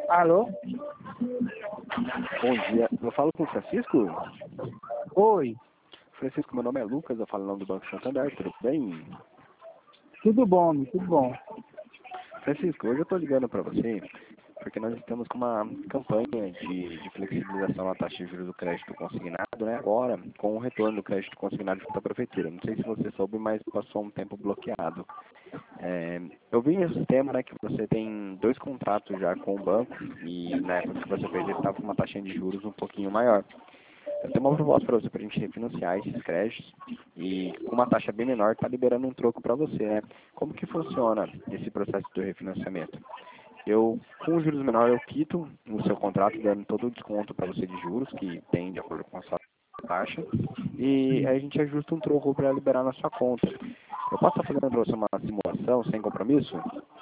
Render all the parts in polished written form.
Alô? Bom dia, eu falo com o Francisco? Oi, Francisco, meu nome é Lucas, eu falo em nome do Banco Santander, tudo bem? tudo bom, meu, tudo bom. Francisco, hoje eu estou ligando para você porque nós estamos com uma campanha de flexibilização na taxa de juros do crédito consignado, né? Agora, com o retorno do crédito consignado junto à prefeitura. Não sei se você soube, mas passou um tempo bloqueado. Eu vi no sistema, né, que você tem 2 contratos já com o banco e na época que você fez ele estava com uma taxa de juros um pouquinho maior. Eu tenho uma proposta para você, para a gente refinanciar esses créditos e com uma taxa bem menor está liberando um troco para você, né? Como que funciona esse processo do refinanciamento? Com os juros menores, eu quito o seu contrato, dando todo o desconto para você de juros, que tem de acordo com a sua taxa, e aí a gente ajusta um troco para liberar na sua conta. Eu posso estar fazendo para você uma simulação sem compromisso?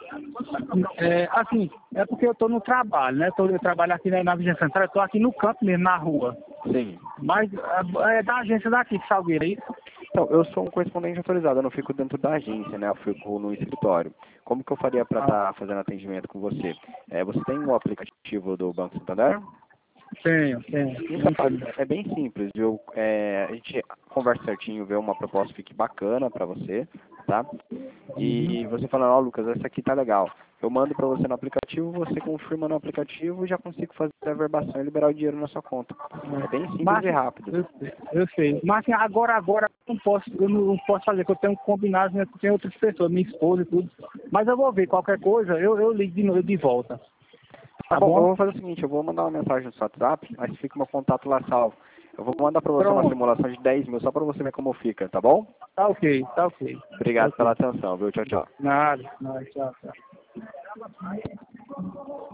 É porque eu tô no trabalho, né? Eu trabalho aqui na Vigência Central, eu tô aqui no campo mesmo, na rua. Sim. Mas é da agência daqui, de Salgueiro, é isso? Então, eu sou um correspondente autorizado, eu não fico dentro da agência, né? Eu fico no escritório. Como que eu faria para estar fazendo atendimento com você? Você tem o aplicativo do Banco Santander? Tenho. Então, é bem simples, viu? A gente conversa certinho, vê uma proposta que fique bacana para você, tá? E você fala, ó, Lucas, essa aqui tá legal. Eu mando para você no aplicativo, você confirma no aplicativo e já consigo fazer a verbação e liberar o dinheiro na sua conta. É bem simples Mas, e rápido. eu sei. Mas assim, agora eu não posso fazer, porque eu tenho combinado, né, com tem outras pessoas, minha esposa e tudo. Mas eu vou ver qualquer coisa, eu ligo de novo de volta. Tá Tá bom, eu bom? vou fazer o seguinte, eu vou mandar uma mensagem no seu WhatsApp, aí fica meu contato lá salvo. Eu vou mandar para você uma Pronto. simulação de 10 mil, só para você ver como fica, tá bom? Tá ok, tá ok. Tá Obrigado pela ok. atenção, viu? Tchau, tchau. Nada, tchau, tchau.